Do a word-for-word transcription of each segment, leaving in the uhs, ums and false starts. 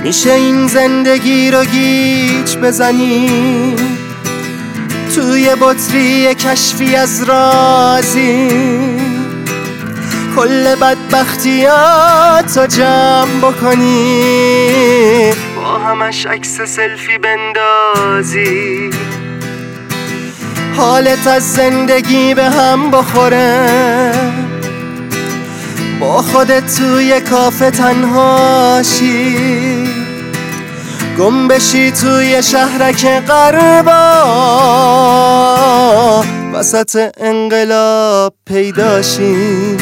میشه این زندگی رو گیج بزنی توی بطری کشفی از رازی، کل بدبختیاتو جمع بکنی با همش عکس سلفی بندازی، حالت از زندگی به هم بخوره، با خودت توی کافه تنهاشی، گم بشی توی شهرک غربا، وسط انقلاب پیداشی.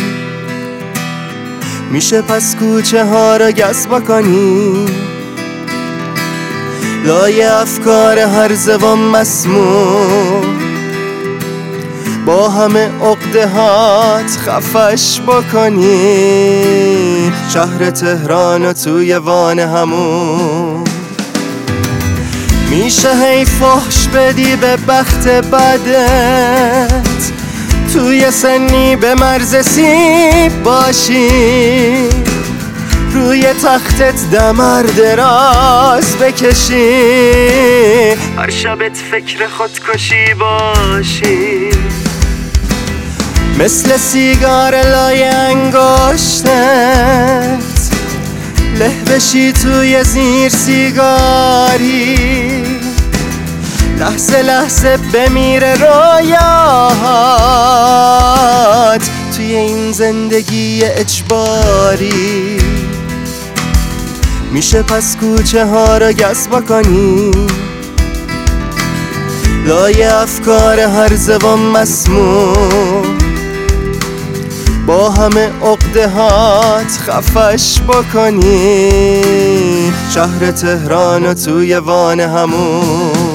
میشه پس کوچه ها رو گز بکنی لای افکار هرزه و مسموم، با همه عقده هات خفش بکنی شهر تهران و توی وان همون. میشه هی فحش بدی به بخت بدت، توی سنی به مرز سیب باشی، روی تختت دمر دراز بکشی، هر شبت فکر خودکشی باشی، مثل سیگار لای انگشتت له بشی توی زیر سیگاری، لحظه لحظه بمیره رویاهات توی این زندگی اجباری. میشه پس کوچه ها رو گز بکنی لای افکار هرزه و مسموم، با همه عقده هات خفش بکنی شهر تهران و توی وان همون.